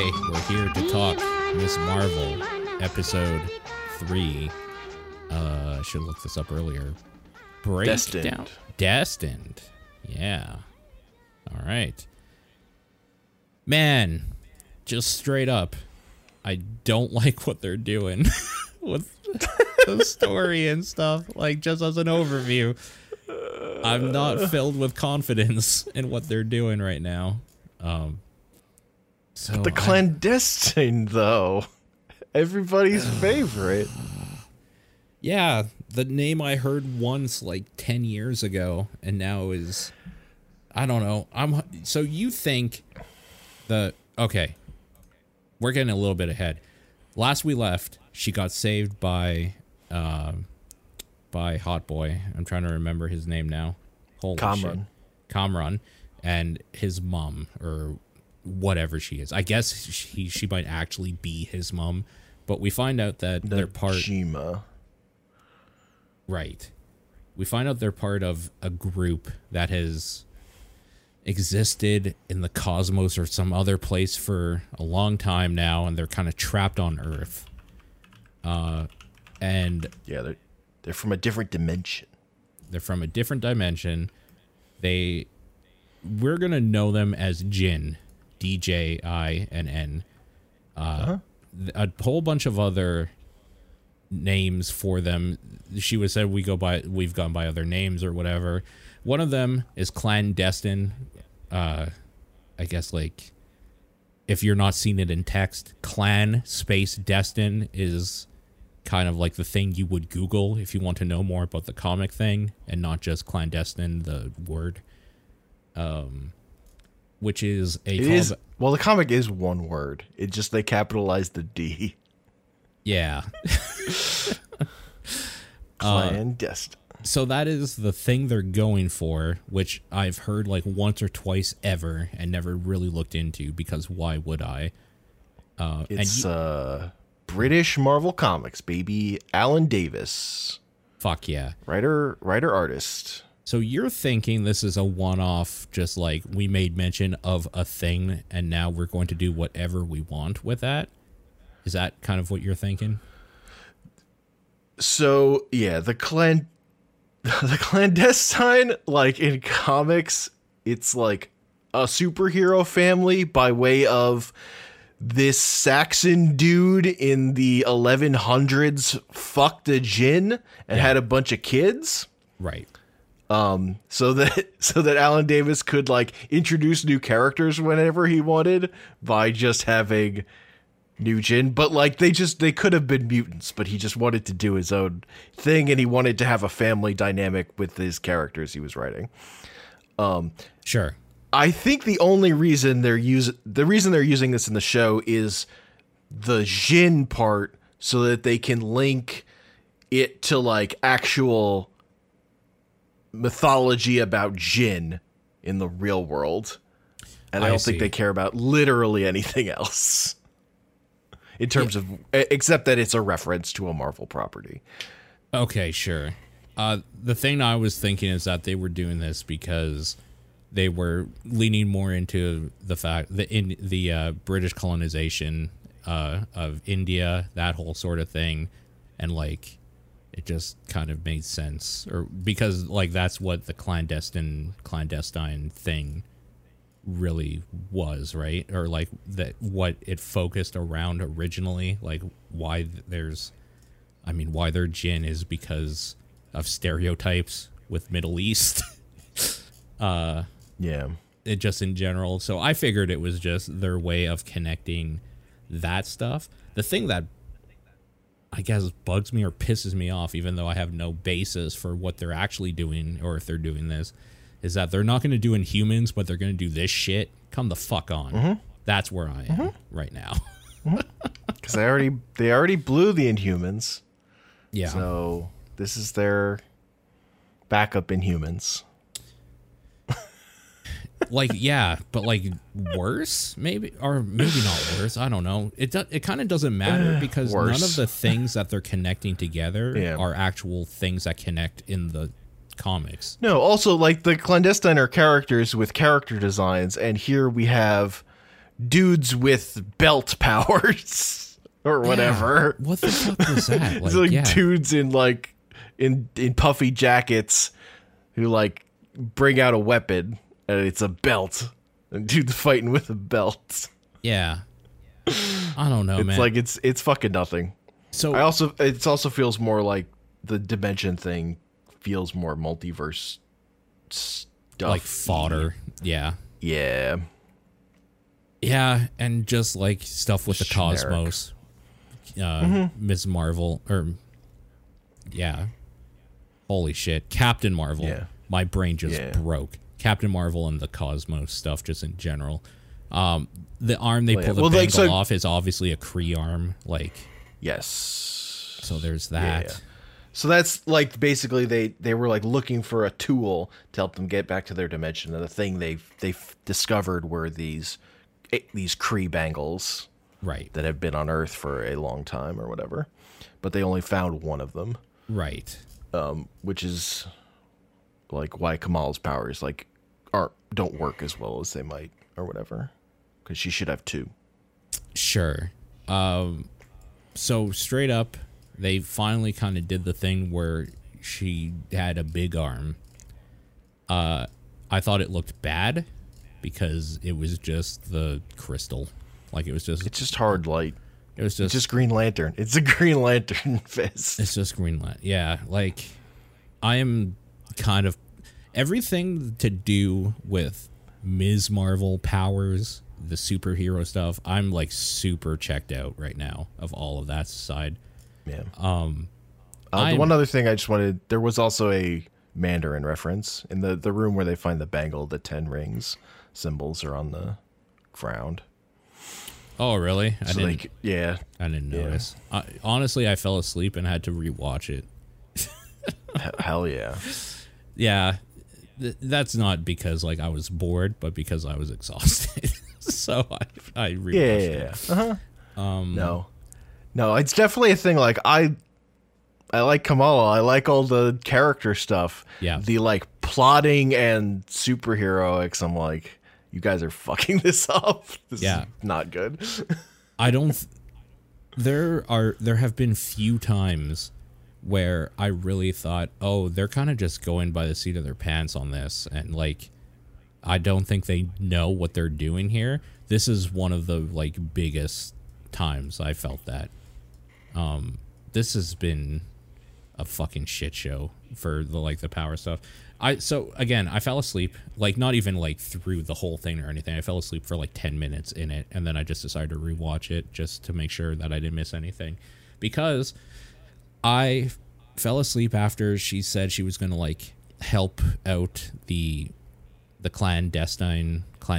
Today, we're here to talk Miss Marvel, episode 3. I should look this up earlier. Breakdown. Destined. Yeah. All right. Man, just straight up, I don't like what they're doing with the story and stuff. Like, just as an overview, I'm not filled with confidence in what they're doing right now. So the clandestine, though, everybody's favorite. Yeah, the name I heard once like 10 years ago, and now is, I don't know. So you think okay, we're getting a little bit ahead. Last we left, she got saved by Hot Boy. I'm trying to remember his name now. Holy shit. Kamran, and his mom, or whatever she is. I guess she might actually be his mom, but we find out that they're part. Najima. Right. We find out they're part of a group that has existed in the cosmos or some other place for a long time now, and they're kind of trapped on Earth. And yeah, they're from a different dimension. They're from a different dimension. We're gonna know them as Jinn, DJINN. A whole bunch of other names for them. She was said we've gone by other names or whatever. One of them is clandestine. I guess, like, if you're not seeing it in text, clan space destin is kind of like the thing you would Google if you want to know more about the comic thing, and not just clandestine, the word. Which is well, the comic is one word. It just, they capitalized the D. Yeah. Clandestine. So that is the thing they're going for, which I've heard like once or twice ever and never really looked into, because why would I? It's British Marvel Comics, baby. Alan Davis. Fuck yeah. Writer, artist. So you're thinking this is a one-off, just like we made mention of a thing, and now we're going to do whatever we want with that? Is that kind of what you're thinking? So, yeah, the clandestine, like, in comics, it's like a superhero family by way of this Saxon dude in the 1100s fucked a djinn and had a bunch of kids. Right. So that Alan Davis could, like, introduce new characters whenever he wanted by just having new djinn. But, like, they could have been mutants, but he just wanted to do his own thing, and he wanted to have a family dynamic with his characters he was writing. Sure. I think the reason they're using this in the show is the djinn part, so that they can link it to, like, actual mythology about djinn in the real world. And I don't think they care about literally anything else in terms of, except that it's a reference to a Marvel property. Okay, sure. The thing I was thinking is that they were doing this because they were leaning more into the fact that in the British colonization of India, that whole sort of thing, and, like, it just kind of made sense, or because, like, that's what the clandestine thing really was, right? Or, like, that what it focused around originally, like, why their djinn is because of stereotypes with Middle East. Yeah. It just in general. So I figured it was just their way of connecting that stuff. The thing that I guess bugs me or pisses me off, even though I have no basis for what they're actually doing, or if they're doing this, is that they're not going to do Inhumans, but they're going to do this shit. Come the fuck on. Mm-hmm. That's where I am right now. Because they already blew the Inhumans. Yeah. So this is their backup Inhumans. Like, yeah, but, like, worse, maybe, or maybe not worse. I don't know. It kind of doesn't matter, because none of the things that they're connecting together are actual things that connect in the comics. No, also, like, the clandestine are characters with character designs, and here we have dudes with belt powers or whatever. What the fuck was that? It's like dudes in like in puffy jackets who like bring out a weapon and it's a belt. And dudes fighting with a belt. Yeah. I don't know, it's man. like it's fucking nothing. So it also feels more like the dimension thing feels more multiverse stuff. Like fodder. Yeah. Yeah. Yeah, and just like stuff with the Generic. Cosmos. Ms. Marvel yeah. Holy shit. Captain Marvel. Yeah. My brain just broke. Captain Marvel and the Cosmos stuff just in general. The arm they pull the bangle off is obviously a Kree arm. Like, yes. So there's that. Yeah. So that's like basically they were like looking for a tool to help them get back to their dimension, and the thing they've discovered were these Kree bangles, right, that have been on Earth for a long time or whatever, but they only found one of them, right, which is like why Kamal's powers like don't work as well as they might or whatever, because she should have two. Sure. So straight up, they finally kind of did the thing where she had a big arm. I thought it looked bad because it was just the crystal. Like it's just hard light. It was just Green Lantern. It's a Green Lantern fist. It's just Green Lantern. Yeah, like I am kind of everything to do with Ms. Marvel powers, the superhero stuff. I'm like super checked out right now of all of that side. Yeah. The one other thing I just wanted, there was also a Mandarin reference in the room where they find the bangle. The 10 rings symbols are on the ground. Oh, really? I didn't notice. Honestly, I fell asleep and had to rewatch it. Hell yeah. Yeah. That's not because like I was bored, but because I was exhausted. So I rewatched it. Uh-huh. No, it's definitely a thing. Like I like Kamala. I like all the character stuff. Yeah. The like plotting and superheroics. I'm like, you guys are fucking this up. This is not good. I don't. There have been few times where I really thought, oh, they're kind of just going by the seat of their pants on this, and like, I don't think they know what they're doing here. This is one of the like biggest times I felt that. This has been a fucking shit show for the power stuff. So again, I fell asleep, like not even like through the whole thing or anything. I fell asleep for like 10 minutes in it, and then I just decided to rewatch it just to make sure that I didn't miss anything, because I fell asleep after she said she was going to like help out the clandestine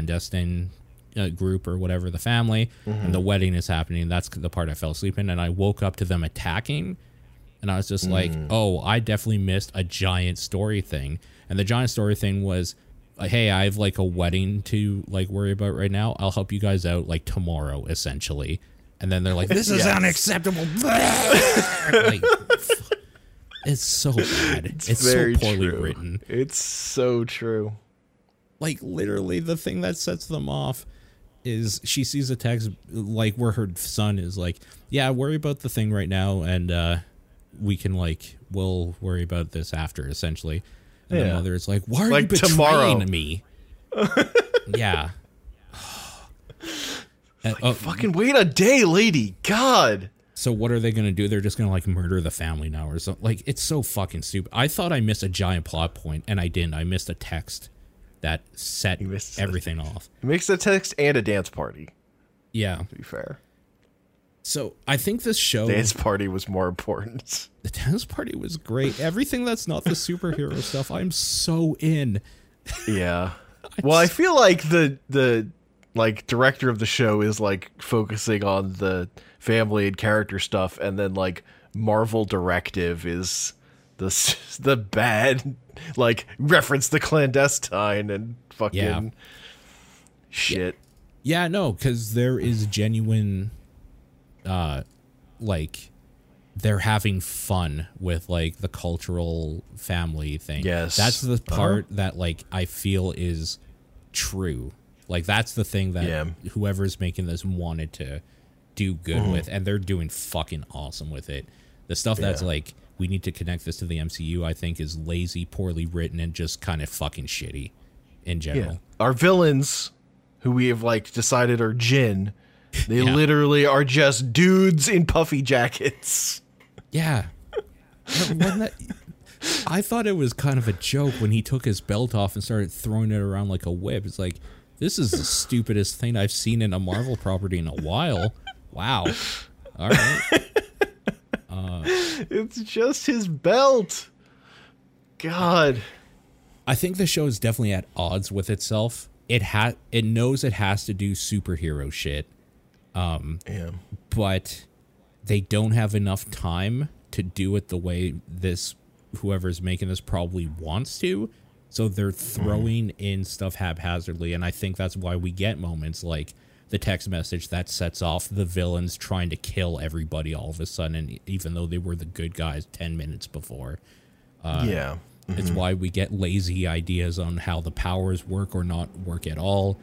group or whatever, the family, and the wedding is happening. That's the part I fell asleep in, and I woke up to them attacking, and I was just like, oh, I definitely missed a giant story thing. And the giant story thing was, hey, I have like a wedding to like worry about right now. I'll help you guys out like tomorrow, essentially. And then they're like, this is unacceptable. Like, it's so bad. It's so poorly written. It's so true. Like literally the thing that sets them off is she sees a text like where her son is like, yeah, worry about the thing right now, and we can like, we'll worry about this after, essentially. And the mother is like, why are you betraying me? Yeah. Fucking wait a day, lady. God. So what are they going to do? They're just going to like murder the family now or something. Like, it's so fucking stupid. I thought I missed a giant plot point, and I didn't. I missed a text that set everything off. It makes a text and a dance party. Yeah. To be fair. So I think this show... The dance party was more important. The dance party was great. Everything that's not the superhero stuff, I'm so in. Yeah. Well, I feel like the like director of the show is like focusing on the family and character stuff, and then like Marvel Directive is the bad, like reference the clandestine and fucking shit. Yeah, no, because there is genuine, like, they're having fun with like the cultural family thing. Yes, that's the part that like I feel is true. Like, that's the thing that Yeah. whoever's making this wanted to do good with, and they're doing fucking awesome with it. The stuff that's like, we need to connect this to the MCU, I think is lazy, poorly written, and just kind of fucking shitty in general. Yeah. Our villains, who we have like decided are Jinn, they literally are just dudes in puffy jackets. Yeah. I thought it was kind of a joke when he took his belt off and started throwing it around like a whip. It's like, this is the stupidest thing I've seen in a Marvel property in a while. Wow. All right. It's just his belt. God. I think the show is definitely at odds with itself. It knows it has to do superhero shit. But they don't have enough time to do it the way whoever's making this probably wants to. So they're throwing in stuff haphazardly, and I think that's why we get moments like the text message that sets off the villains trying to kill everybody all of a sudden, even though they were the good guys 10 minutes before. It's why we get lazy ideas on how the powers work or not work at all.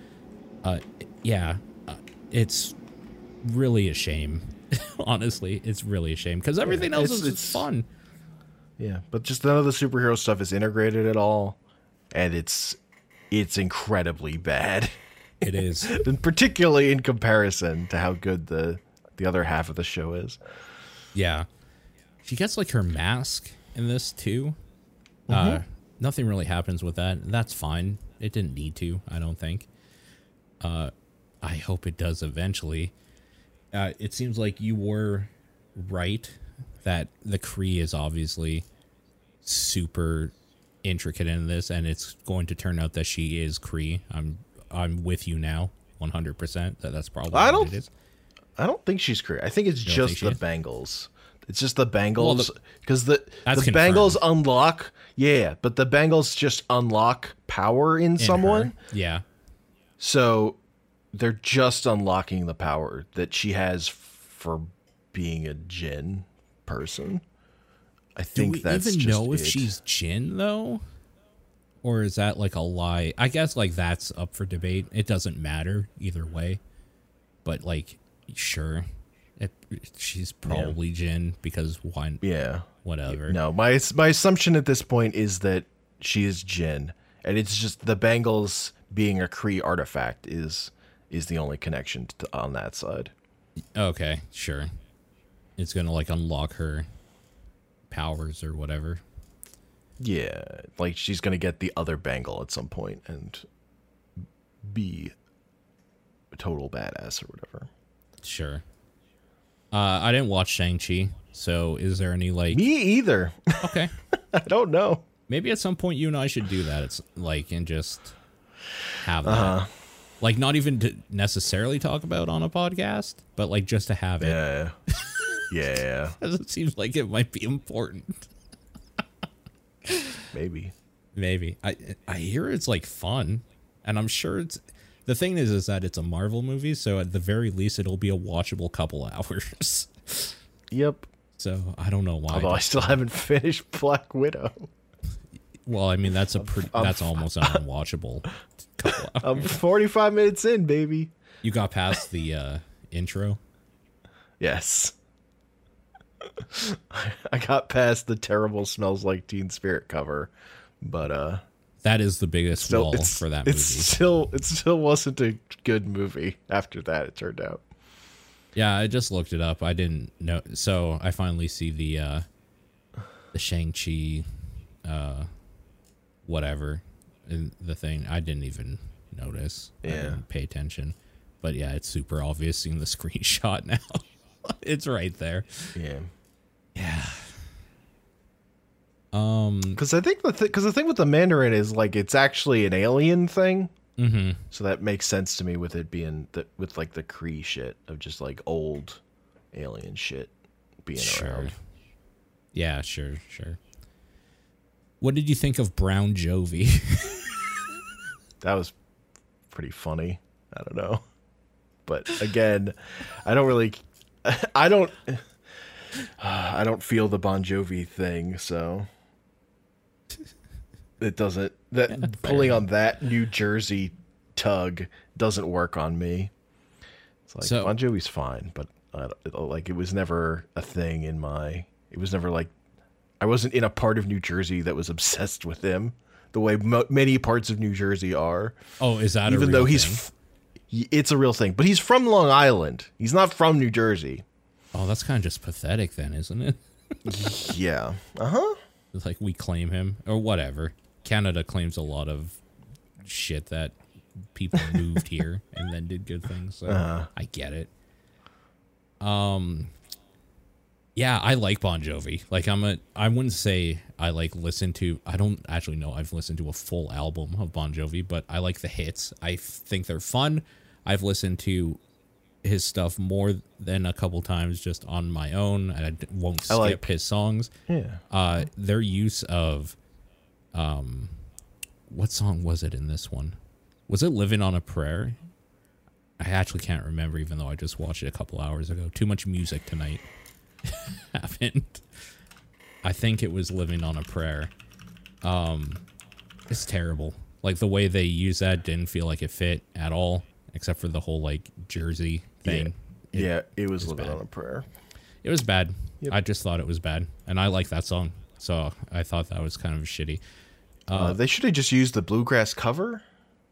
It's really a shame. Honestly, it's really a shame because everything else is fun. Yeah, but just none of the superhero stuff is integrated at all, and it's incredibly bad. It is. And particularly in comparison to how good the other half of the show is. Yeah. She gets like her mask in this too. Nothing really happens with that. That's fine. It didn't need to, I don't think. I hope it does eventually. It seems like you were right that the Kree is obviously super intricate in this, and it's going to turn out that she is Kree. I'm with you now, 100%. That's probably what it is. I don't think she's Kree. I think it's just the bangles. It's just the bangles because the bangles unlock. Yeah, but the bangles just unlock power in someone. Her. Yeah. So they're just unlocking the power that she has for being a Jinn person. I think that's just Do we even know if she's Jinn though? Or is that like a lie? I guess like that's up for debate. It doesn't matter either way. But like, sure. She's probably Jinn because why? Yeah. Whatever. No, my assumption at this point is that she is Jinn. And it's just the bangles being a Kree artifact is the only connection on that side. Okay, sure. It's going to like unlock her powers or whatever. Yeah, like she's going to get the other bangle at some point and be a total badass or whatever. Sure. I didn't watch Shang-Chi, so is there any like... Me either. Okay. I don't know. Maybe at some point you and I should do that. It's like, and just have that. Like, not even to necessarily talk about on a podcast, but like just to have it. Yeah. Yeah. Because it seems like it might be important. Maybe. I hear it's like fun, and I'm sure it's... The thing is that it's a Marvel movie, so at the very least, it'll be a watchable couple hours. Yep. So I don't know why. Although I still haven't finished Black Widow. Well, I mean, that's that's almost an unwatchable couple hours. I'm 45 minutes in, baby. You got past the intro? Yes. I got past the terrible Smells Like Teen Spirit cover, but that is the biggest wall for that movie. It still wasn't a good movie after that, it turned out. Yeah, I just looked it up. I didn't know. So I finally see the Shang-Chi whatever in the thing. I didn't even notice. Yeah. I didn't pay attention. But yeah, it's super obvious seeing the screenshot now. It's right there. Yeah. Yeah. Because I think the thing with the Mandarin is like it's actually an alien thing. Mm-hmm. So that makes sense to me with it being with like the Kree shit of just like old alien shit being around. Yeah, sure. What did you think of Brown Jovi? That was pretty funny. I don't know. But again, I don't feel the Bon Jovi thing, so it doesn't pulling on that New Jersey tug doesn't work on me. It's like So- Bon Jovi's fine, but it was never a thing in my. It was never like I wasn't in a part of New Jersey that was obsessed with him the way many parts of New Jersey are. Oh, is that Even a real though thing? It's a real thing, but he's from Long Island. He's not from New Jersey. Oh, that's kind of just pathetic then, isn't it? Yeah. Uh-huh. It's like we claim him or whatever. Canada claims a lot of shit that people moved here and then did good things. So I get it. Yeah, I like Bon Jovi. Like I wouldn't say I like listen to, I don't actually know I've listened to a full album of Bon Jovi, but I like the hits. I think they're fun. I've listened to his stuff more than a couple times just on my own. I won't skip his songs. Yeah. Their use of, what song was it in this one? Was it Living on a Prayer? I actually can't remember, even though I just watched it a couple hours ago. Too much music tonight. Happened. I think it was Living on a Prayer. It's terrible. Like the way they use that didn't feel like it fit at all, except for the whole like Jersey thing. It was Living bad. on a Prayer. It was bad. Yep. I just thought it was bad, and I like that song, so I thought that was kind of shitty. They should have just used the bluegrass cover.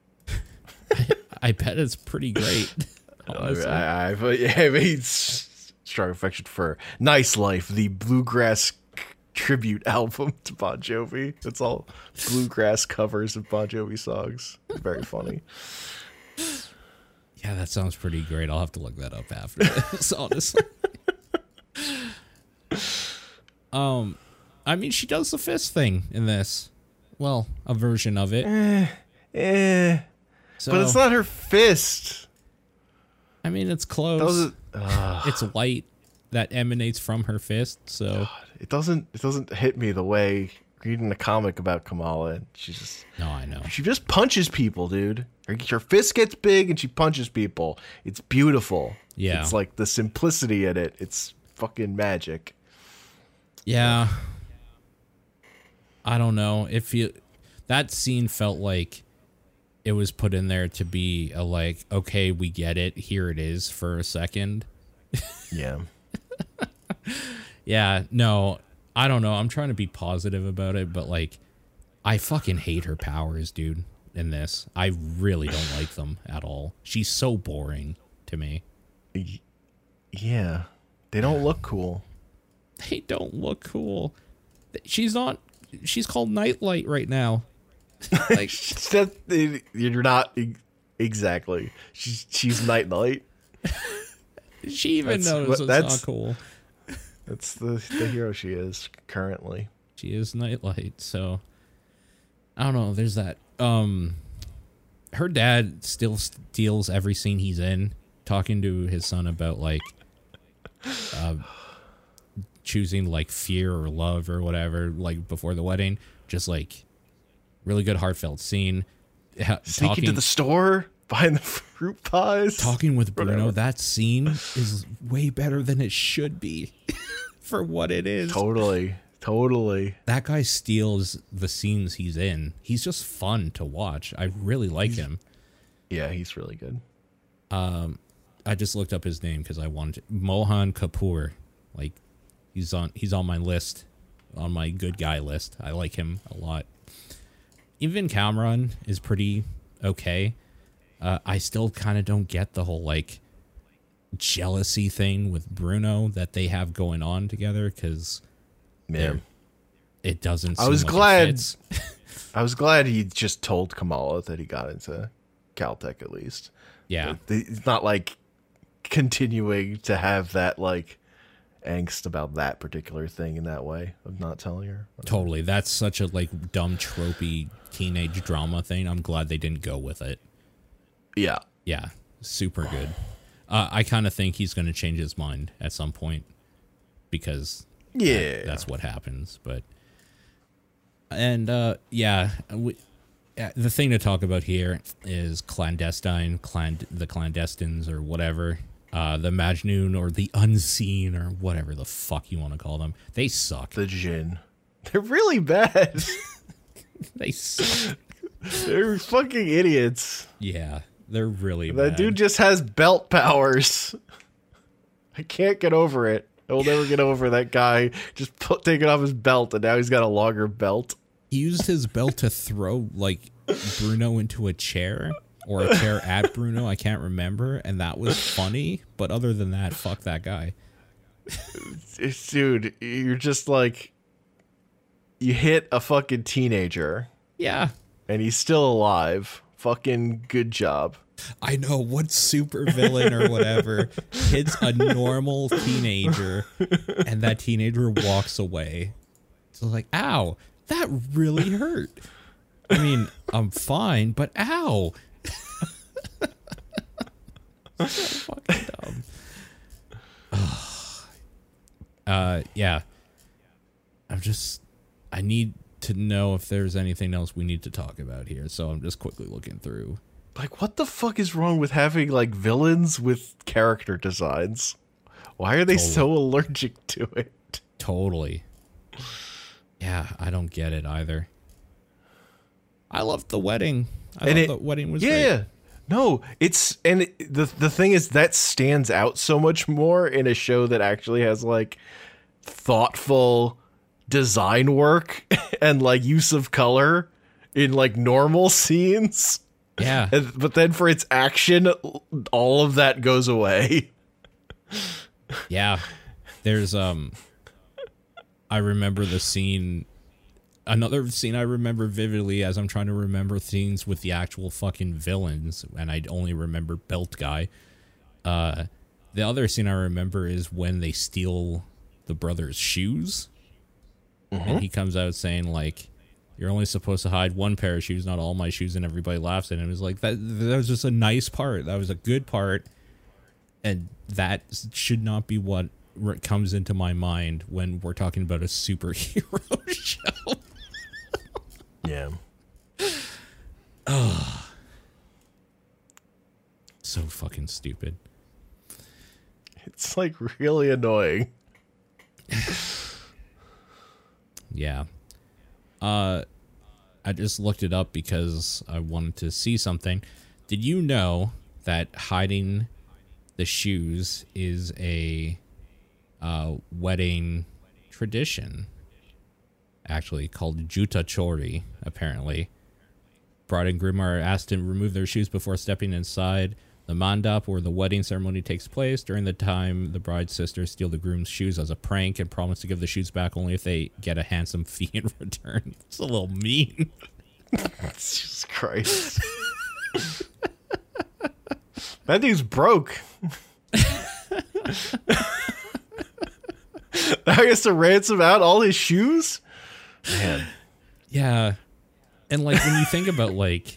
I bet it's pretty great. Honestly. I mean, strong affection for Nice Life, the bluegrass tribute album to Bon Jovi. It's all bluegrass covers of Bon Jovi songs. Very funny. Yeah, that sounds pretty great. I'll have to look that up after this, honestly. I mean, she does the fist thing in this. Well, a version of it. So, But it's not her fist. I mean, it's close. That It's light that emanates from her fist. So it doesn't hit me the way reading a comic about Kamala. no, I know. She just punches people, dude. Her fist gets big and she punches people. It's beautiful. Yeah. It's like the simplicity in it. It's fucking Yeah. I don't know. That scene felt like it was put in there to be a like, okay, we get it. Here it is for a second. Yeah. Yeah, no, I don't know. I'm trying to be positive about it, but like, I fucking hate her powers, dude, in this. I really don't like them at all. She's so boring to me. Yeah. They don't look cool. They don't look cool. She's called Nightlight right now. Like, You're not exactly. She's Night. she even knows it's not cool. That's the hero she is currently. She is Nightlight, so I don't know. There's that. Her dad still steals every scene he's in, talking to his son about like choosing like fear or love or whatever, like before the wedding. Just like really good heartfelt scene. Sneaking to the store, buying the fruit pies. Talking with Bruno, Whatever. that scene is way better than it should be for what it is. Totally. That guy steals the scenes he's in. He's just fun to watch. I really like him. Yeah, he's really good. I just looked up his name because I wanted Mohan Kapoor. Like he's on my list, on my good guy list. I like him a lot. Even Cameron is pretty okay. I still kind of don't get the whole like jealousy thing with Bruno that they have going on together because it doesn't. I seem was like it glad. fits. I was glad he just told Kamala that he got into Caltech at least. Yeah. It's not like continuing to have that like angst about that particular thing in that way of not telling her. Totally. That's such a like dumb tropey teenage drama thing. I'm glad they didn't go with it. Yeah. Yeah. Super good. I kind of think he's going to change his mind at some point because that's what happens. But, and the thing to talk about here is the clandestines or whatever, the Majnun or the unseen or whatever the fuck you want to call them. They suck. The Jinn. They're really bad. They suck. They're fucking idiots. Yeah, they're really That bad. dude just has belt powers. I can't get over it. I will never get over that guy just taking off his belt, and now he's got a longer belt. He used his belt to throw like Bruno into a chair or a chair at Bruno. I can't remember, and that was funny. But other than that, fuck that guy. Dude, you're just like, you hit a fucking teenager, Yeah, and he's still alive. Fucking good job. I know. What super villain or whatever hits a normal teenager, and that teenager walks away. So like, ow, that really hurt. I mean, I'm fine, but ow. So fucking dumb. Yeah. I need to know if there's anything else we need to talk about here, so I'm just quickly looking through. Like, what the fuck is wrong with having, like, villains with character designs? Why are they so allergic to it? Totally. Yeah, I don't get it either. I loved the wedding. The wedding was great. Yeah. No, the thing is that stands out so much more in a show that actually has, like, thoughtful design work and, like, use of color in, like, normal scenes. Yeah. But then for its action, all of that goes away. Yeah. There's I remember the scene, another scene I remember vividly as I'm trying to remember scenes with the actual fucking villains, and I only remember Belt Guy. The other scene I remember is when they steal the brother's shoes. And he comes out saying like, you're only supposed to hide one pair of shoes, not all my shoes, and everybody laughs at him. It was like, that was just a nice part. That was a good part. And that should not be what comes into my mind when we're talking about a superhero show. Yeah. So fucking stupid. It's like really annoying. Yeah. I just looked it up because I wanted to see something. Did you know that hiding the shoes is a wedding tradition? Actually, called Juta Chori, apparently. Bride and groom are asked to remove their shoes before stepping inside the mandap where the wedding ceremony takes place. During the time, the bride's sisters steal the groom's shoes as a prank and promise to give the shoes back only if they get a handsome fee in return. It's a little mean. Jesus Christ. That dude's broke. Now he has to ransom out all his shoes? Man. Yeah. And like when you think about like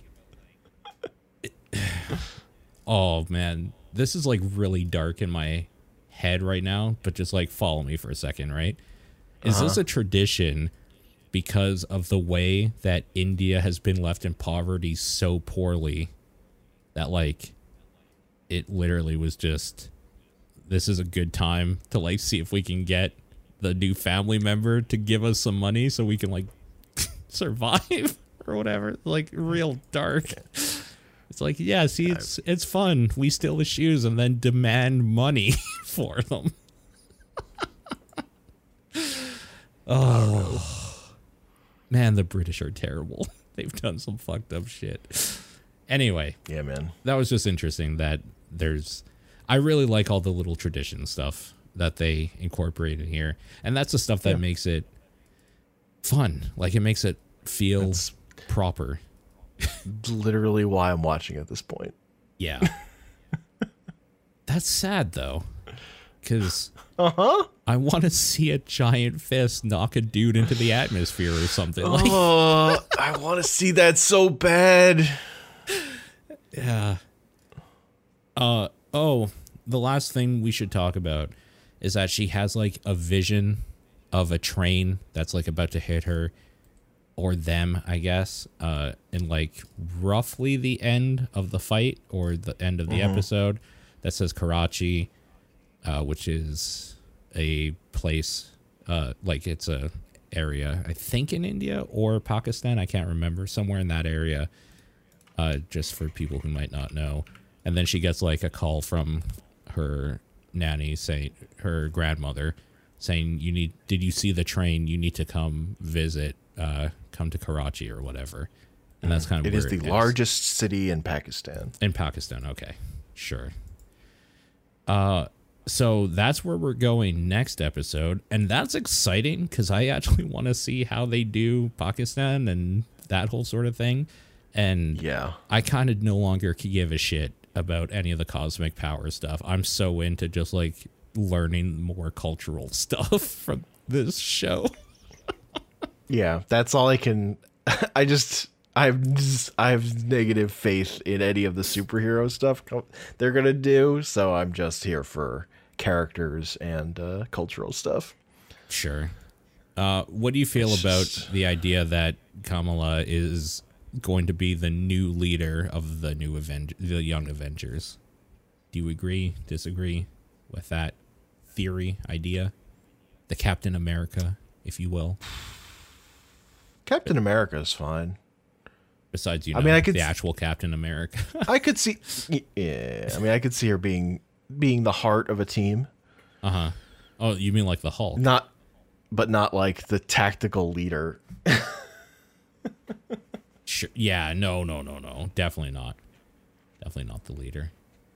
oh man, this is like really dark in my head right now, but just like follow me for a second, right? Is this a tradition because of the way that India has been left in poverty so poorly that like it literally was just, this is a good time to like see if we can get the new family member to give us some money so we can like survive or whatever? Like real dark. It's like, yeah, see, it's fun. We steal the shoes and then demand money for them. Oh, man, the British are terrible. They've done some fucked up shit. Anyway. Yeah, man. That was just interesting that I really like all the little tradition stuff that they incorporate in here. And that's the stuff that makes it fun. Like, it makes it feel proper. Literally why I'm watching at this point. Yeah. That's sad, though. Because I want to see a giant fist knock a dude into the atmosphere or something. Oh, I want to see that so bad. Yeah. Oh, the last thing we should talk about is that she has like a vision of a train that's like about to hit her or them, I guess, in like roughly the end of the fight or the end of the episode that says Karachi, which is a place, like it's a area. I think in India or Pakistan. I can't remember. Somewhere in that area. Just for people who might not know. And then she gets like a call from her nanny, her grandmother, saying, did you see the train? You need to come visit, come to Karachi or whatever. And that's kind of it where is the largest city in Pakistan. In Pakistan, okay. Sure. So that's where we're going next episode. And that's exciting because I actually want to see how they do Pakistan and that whole sort of thing. And yeah, I kind of no longer give a shit about any of the cosmic power stuff. I'm so into just like learning more cultural stuff from this show. Yeah, that's all I can. I have negative faith in any of the superhero stuff they're gonna do. So I'm just here for characters and cultural stuff. Sure. What do you feel about the idea that Kamala is going to be the new leader of the the Young Avengers? Do you agree, disagree with that theory, idea? The Captain America, if you will. Captain America is fine. Besides, I mean, the actual Captain America. I could see, yeah. I mean, I could see her being the heart of a team. Uh-huh. Oh, you mean like the Hulk? But not like the tactical leader. Sure. Yeah, no. Definitely not. Definitely not the leader.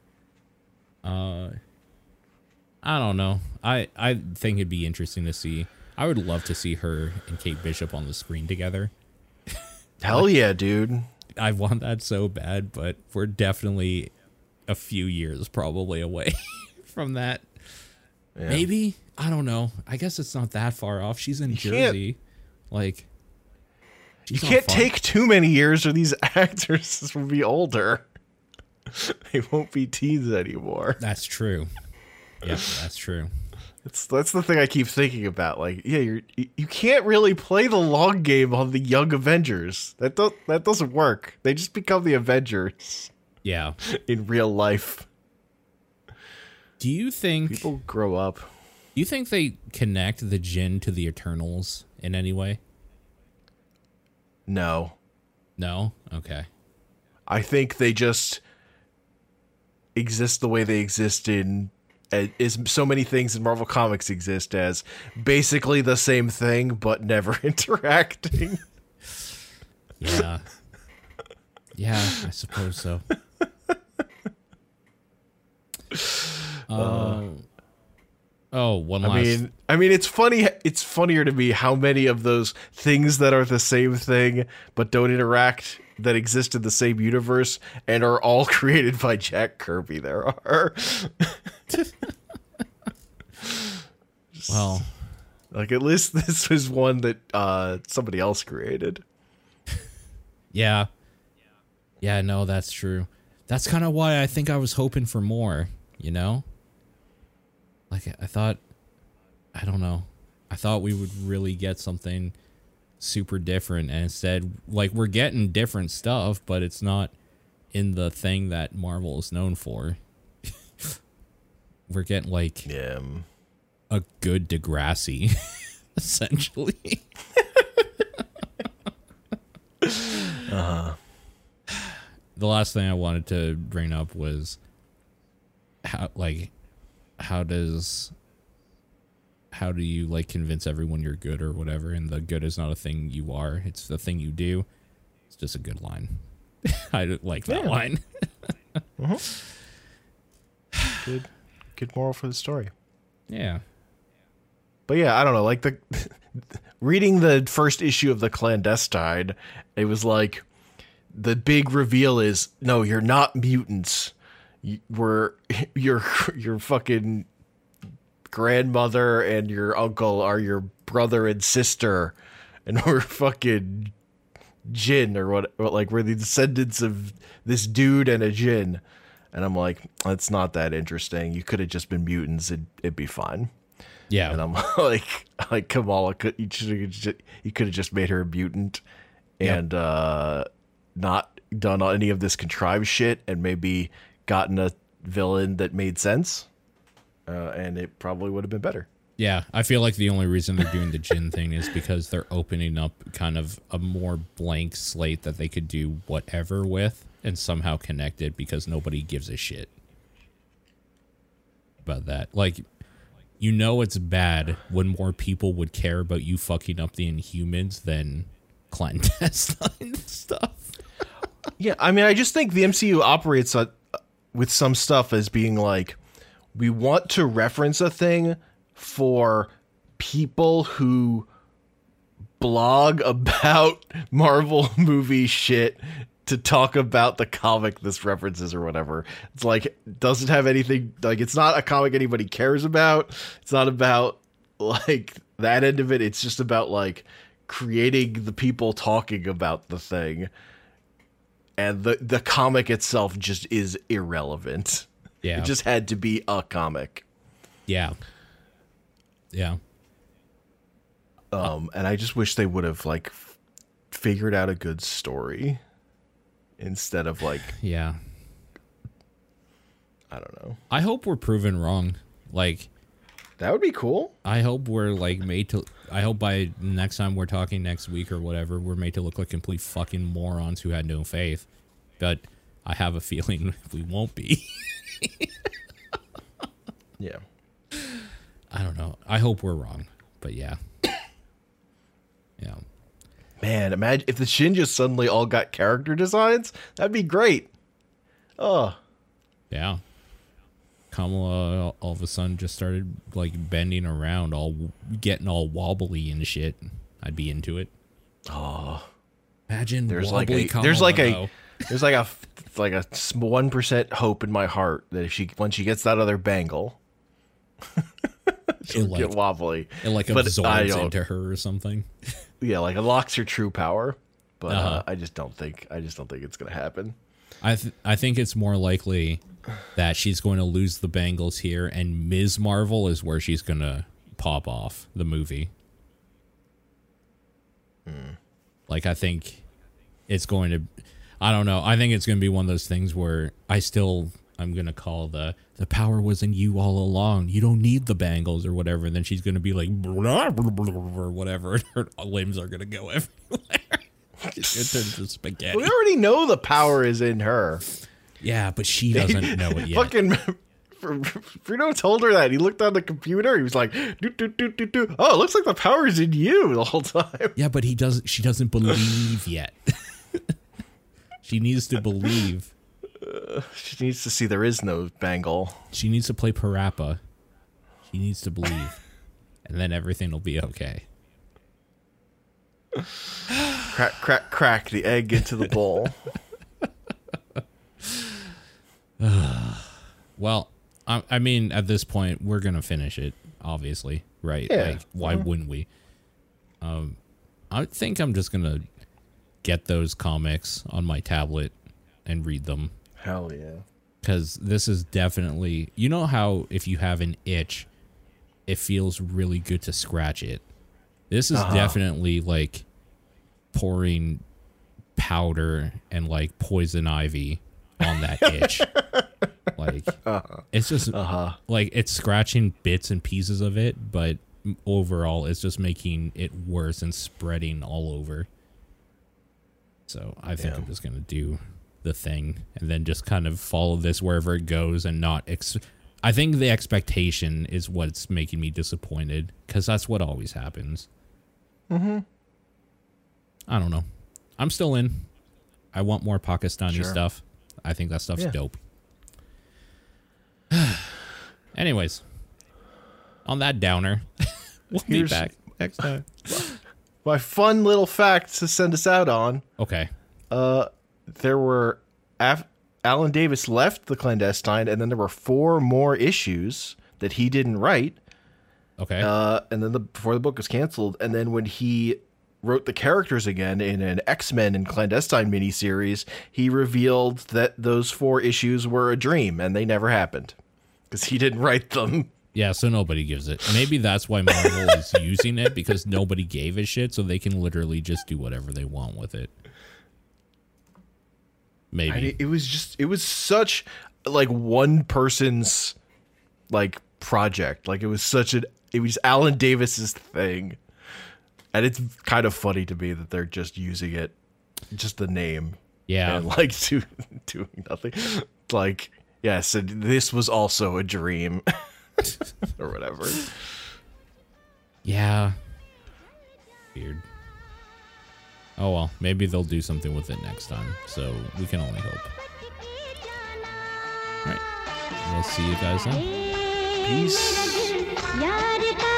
I don't know. I think it'd be interesting to see. I would love to see her and Kate Bishop on the screen together. Hell yeah, dude. I want that so bad, but we're definitely a few years probably away from that. Yeah. Maybe? I don't know. I guess it's not that far off. She's in Jersey. Like, you can't take too many years or these actors will be older. They won't be teens anymore. That's true. Yep, that's true. That's the thing I keep thinking about. Like, yeah, you can't really play the long game on the Young Avengers. That doesn't work. They just become the Avengers. Yeah. In real life. Do you think people grow up? Do you think they connect the Jinn to the Eternals in any way? No. No? Okay. I think they just exist the way they exist in is so many things in Marvel Comics exist as basically the same thing but never interacting. Yeah. Yeah, I suppose so. One last. I mean, it's funny. It's funnier to me how many of those things that are the same thing but don't interact that exist in the same universe and are all created by Jack Kirby. There are. Well, like at least this was one that somebody else created. Yeah. Yeah. No, that's true. That's kind of why I think I was hoping for more. You know. Like, I don't know. I thought we would really get something super different. And instead, like, we're getting different stuff, but it's not in the thing that Marvel is known for. We're getting, like, a good Degrassi, essentially. Uh-huh. The last thing I wanted to bring up was how do you like convince everyone you're good or whatever, and the good is not a thing you are, it's the thing you do. It's just a good line. I like that line. Good moral for the story. Yeah. But yeah, I don't know, like reading the first issue of The Clandestine, it was like the big reveal is, no, you're not mutants. Your fucking grandmother and your uncle are your brother and sister, and we're fucking Jinn or what? Like, we're the descendants of this dude and a Jinn. And I'm like, that's not that interesting. You could have just been mutants. It'd be fine. Yeah. And I'm like Kamala, you could have just made her a mutant and not done any of this contrived shit and maybe gotten a villain that made sense, and it probably would have been better. Yeah, I feel like the only reason they're doing the Jin thing is because they're opening up kind of a more blank slate that they could do whatever with and somehow connect it because nobody gives a shit about that. Like, you know it's bad when more people would care about you fucking up the Inhumans than clandestine stuff. Yeah, I mean, I just think the MCU operates with some stuff as being like, we want to reference a thing for people who blog about Marvel movie shit to talk about the comic this references or whatever. It's like, it doesn't have anything, like, it's not a comic anybody cares about. It's not about like that end of it. It's just about like creating the people talking about the thing. And the comic itself just is irrelevant. Yeah. It just had to be a comic. Yeah. Yeah. And I just wish they would have like figured out a good story instead of like, Yeah. I don't know. I hope we're proven wrong. Like, That would be cool. I hope we're like made to. I hope by next time we're talking next week or whatever, we're made to look like complete fucking morons who had no faith. But I have a feeling we won't be. Yeah. I don't know. I hope we're wrong. But yeah. Yeah. Man, imagine if the Shinjas suddenly all got character designs. That'd be great. Oh. Yeah. Kamala all of a sudden just started like bending around, all getting all wobbly and shit. I'd be into it. Oh. Imagine There's wobbly like a Kamala, there's like a though. there's like a 1% hope in my heart that if she when she gets that other bangle, she'll get wobbly. It like But absorbs into her or something. Yeah, like unlocks her true power. But I just don't think it's gonna happen. I think it's more likely that she's going to lose the bangles here, and Ms. Marvel is where she's going to pop off the movie. Like, I think it's going to... I don't know. I think it's going to be one of those things where I'm going to call the power was in you all along. You don't need the bangles or whatever. And then she's going to be like... or whatever. And her limbs are going to go everywhere. It turns to spaghetti. We already know the power is in her. Yeah, but she doesn't know it yet. Fucking Bruno told her that. He looked on the computer. He was like, do, do, do, do, do. Oh, it looks like the power is in you the whole time. Yeah, but she doesn't believe yet. She needs to believe. She needs to see there is no bangle. She needs to play Parappa. She needs to believe. And then everything will be okay. Crack, crack, crack the egg into the bowl. Well, I mean, at this point, we're going to finish it, obviously, right? Yeah. Like, why wouldn't we? I think I'm just going to get those comics on my tablet and read them. Hell yeah. Because this is definitely... You know how if you have an itch, it feels really good to scratch it? This is definitely, like, pouring powder and, like, poison ivy on that itch. Like, it's just, like, it's scratching bits and pieces of it, but overall, it's just making it worse and spreading all over. So I think I'm just going to do the thing and then just kind of follow this wherever it goes and not... I think the expectation is what's making me disappointed, because that's what always happens. Mm-hmm. I don't know. I'm still in. I want more Pakistani stuff. I think that stuff's dope. Anyways, on that downer, we'll be back next time. My fun little fact to send us out on. Okay. There were... Alan Davis left the Clandestine, and then there were 4 more issues that he didn't write. Okay. And then before the book was canceled, and then when he wrote the characters again in an X-Men and Clandestine miniseries, he revealed that those 4 issues were a dream, and they never happened. Because he didn't write them. Yeah, so nobody gives it. Maybe that's why Marvel is using it, because nobody gave a shit, so they can literally just do whatever they want with it. Maybe. It was such, like, one person's, like, project. Like, it was such an It was Alan Davis's thing. And it's kind of funny to me that they're just using it, just the name. Yeah. And like doing nothing. Like, yes, and this was also a dream. Or whatever. Yeah. Weird. Oh well, maybe they'll do something with it next time. So we can only hope. Alright. We'll see you guys then. Peace.